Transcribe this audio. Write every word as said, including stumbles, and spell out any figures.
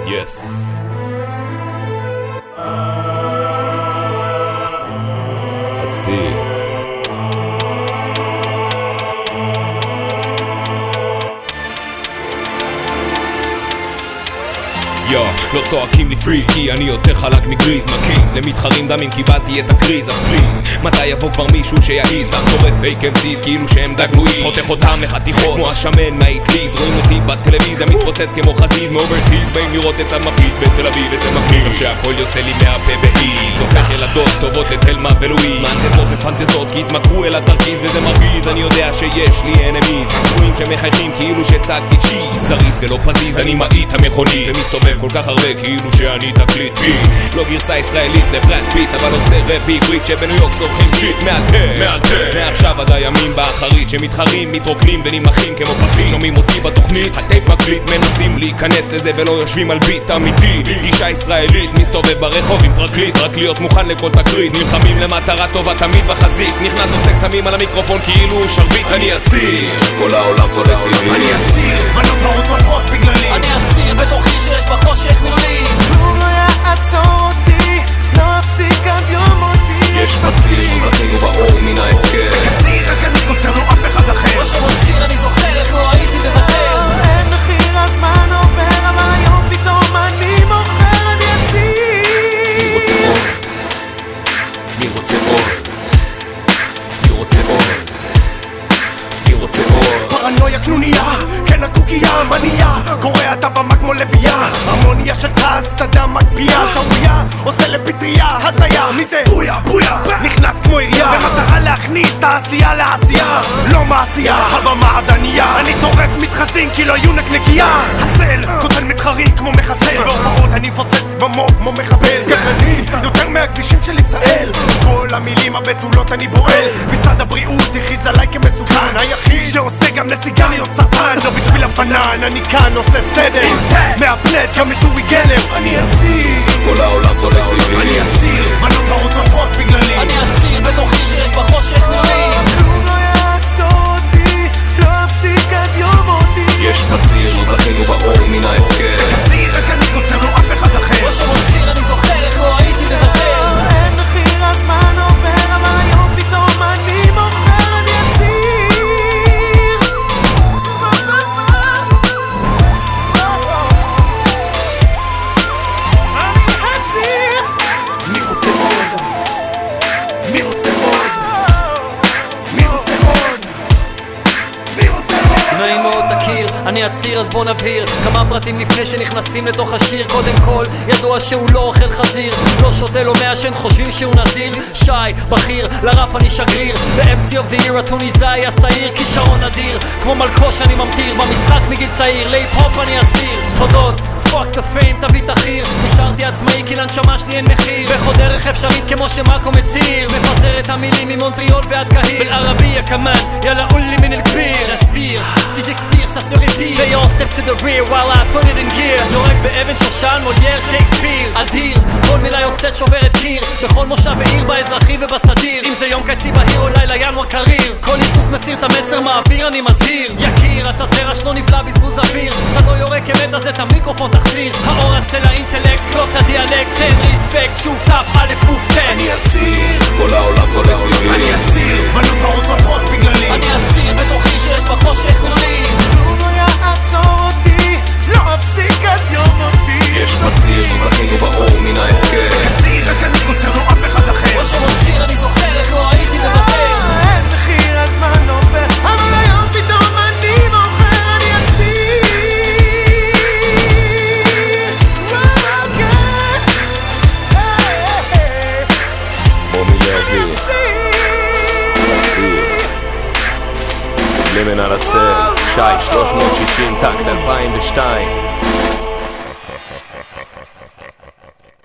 Yes. הציר. יו, לא צועקים לי פריז כי אני יותר חלק מגריז מקיז למתחרים דמים קיבלתי את הקריז אז פליז מתי יבוא כבר מישהו שיעיז אך טורף פייק אמסיז כאילו שהם דגלויז חותך אותם לחתיכות כמו השמן מהאטליז רואים אותי בטלוויזיה מתרוצץ כמו חזיז מאוברסיז באים לראות את צד מפריז בתל אביב וזה מפריז איך שהכל יוצא לי מהפה ואיז הופך ילדות טובות לתלמה ולואיז מנטזות מפנטזות כי התמכרו אל התרכיז וזה מרגיז אני יודע שיש לי אנמיז צבועים שמחייכים כאילו שצגתי צ'יז זריז ולא פזיז אני מאית המכונית ומסתובב כל כך הרבה כאילו שאני תקליט בי לא גרסה ישראלית לברד פיט אבל עושה רב בעברית שבניו יורק צורכים שיט מאלתר מאלתר מעכשיו עד הימים באחרית שמתחרים מתרוקנים ונמחים כמו פחים שומעים אותי בתוכנית הטייפ מקליט מנסים להיכנס לזה ולא יושבים על ביט אמיתי גישה ישראלית מסתובב ברחוב עם פרקליט רק להיות מוכן לכל תקרית נלחמים למטרה טובה תמיד בחזית נכנס עושה קסמים על המיקרופון כאילו שרביט אני אציר כל העולם צודק סביבי אני אציר בנות רעות צורכות בגללי אני אציר בתוכי שיש בחושך מולי כלום לא יעצור אותי לא אפסיק עד יום אותי יש בציר שזכינו באור מן ההפקר בקציר רק אני קוצר לו אף אחד אחר לא שמון שיר אני זוכר איך לא הייתי מוותר אין מחיר הזמן עובר אבל היום פתאום אני מוכר אני אציר מי רוצה אור? מי רוצה אור? מי רוצה אור? מי רוצה אור? פרנויה קנוניה, כן הקוקייה מניה קורא את הבמה כמו לבייה הרמוניה של כעס, תדע מקביעה שעוריה, עושה לפטריה, הזיה מי זה? בויה, בויה נכנס כמו עירייה במטרה להכניס תעשייה לעשייה לא מעשייה, הבמה עדניה אני טורף מתחזים כי לא יהיו נקנקייה הצל, קוטל מתחרים כמו מחסל בהופעות אני פוצץ במוק כמו מחבל גחני, יותר מהכבישים של ישראל כל המילים הבתולות אני בועל משרד הבריאות הכריז עליי כמסוכן היחיד שעושה גם לסיגריות סרטן לא בשביל הפנן, אני כאן עושה סדר מהפנט גם את אורי גלר אני אציר כל העולם צודק סביבי אני אציר בנות רעות צורכות בגללי אני אציר בתוכי שיש בחושך מולי כלום לא יעצור אותי לא אפסיק עד יום אותי יש בציר שזכינו באור מן ההפקר בקציר רק אני קוצר לו אף אחד אחר לא שמון שיר אני זוכר איך לא הייתי מוותר אין מחיר הזמן עובר אבל היום פתאום אני מוכר אני אציר אני אציר מי רוצה עוד? מי רוצה עוד? מי רוצה עוד? מי רוצה עוד? נעים מאוד תכיר, אני אציר אז בוא נבהיר כמה פרטים לפני שנכנסים לתוך השיר קודם כל, ידוע שהוא לא אוכל חזיר לא שותה לא מעשן, חושבים שהוא נזיר שי, בכיר, לראפ אני שגריר ב-אם סי of the year הטוניסאי השעיר כישרון אדיר, כמו מלכוש אני ממטיר במשחק מגיל צעיר, להיפ-הופ אני אסיר תודות, פאק דה פיין תביא תחיר נשארתי עצמאי כי לנשמה שלי אין מחיר בכל דרך אפשרית כמו שמאקו מציר מפזר את המילים ממונטריאול ועד קהיר בערביה כמן, יאללה אולי מן אל-כביר j'aspire, si j'expire ça se répire Veillons step to the rear while I put it in gear יורק באבן שושן, מולייר, שייקספיר אדיר, כל מילה יוצאת שוברת קיר בכל מושב ועיר באזרחי ובסדיר אם זה יום קיצי בהיר או לילה ינואר קריר כל היסוס מסיר את המסר מעביר אני מזהיר יקיר, אתה זרע שלא נפלא בזבוז אוויר אתה לא יורק אמת אז את המיקרופון תחזיר האור אצל האינטלקט, קלוט הדיאלקט תן ריספקט, שוב תף, א' קוף תן אני אציר כל העולם צודק סביבי אני אציר בנות רעות צורכות בגללי אני אציר בתוכי שיש בחושך מולי כלום לא יעצור אותי לא אפסיק עד יום אותי יש בציר שזכינו באור מן ההפקר בקציר רק אני קוצר לו אף אחד אחר לא שמון שיר אני זוכר איך לא הייתי מוותר אין מחיר הזמן עובר אבל היום פתאום אני מוכר אני אציר מומי לוי הציר סגלי מן על הצל שי שלוש מאות שישים טקט אלפיים ושתיים